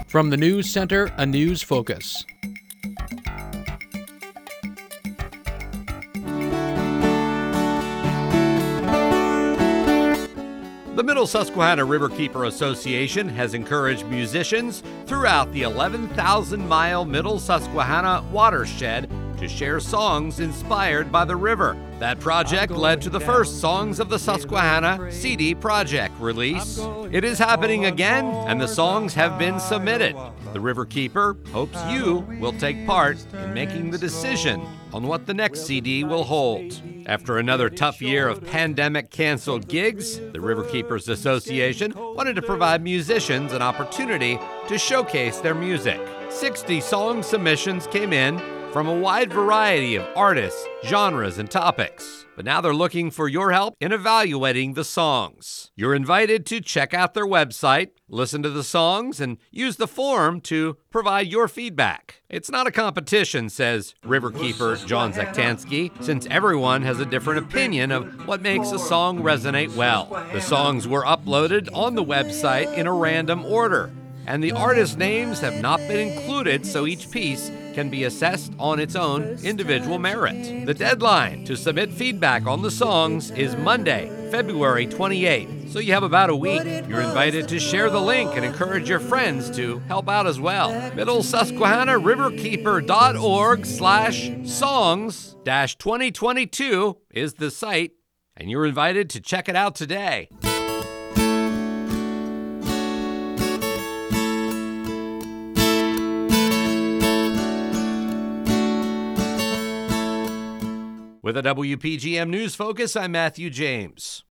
From the News Center, a news focus. The Middle Susquehanna Riverkeeper Association has encouraged musicians throughout the 11,000-mile Middle Susquehanna watershed to share songs inspired by the river. That project led to the first Songs of the Susquehanna CD project release. It is happening again, and the songs have been submitted. The Riverkeeper hopes you will take part in making the decision on what the next CD will hold. After another tough year of pandemic-canceled gigs, the Riverkeepers Association wanted to provide musicians an opportunity to showcase their music. 60 song submissions came in from a wide variety of artists, genres, and topics. But now they're looking for your help in evaluating the songs. You're invited to check out their website, listen to the songs, and use the form to provide your feedback. It's not a competition, says Riverkeeper John Zaktansky, since everyone has a different opinion of what makes a song resonate well. The songs were uploaded on the website in a random order, and the artist names have not been included, so each piece can be assessed on its own individual merit. The deadline to submit feedback on the songs is Monday, February 28th, so you have about a week. You're invited to share the link and encourage your friends to help out as well. Middle Susquehanna Riverkeeper.org/songs-2022 is the site, and you're invited to check it out today. With a WPGM News Focus, I'm Matthew James.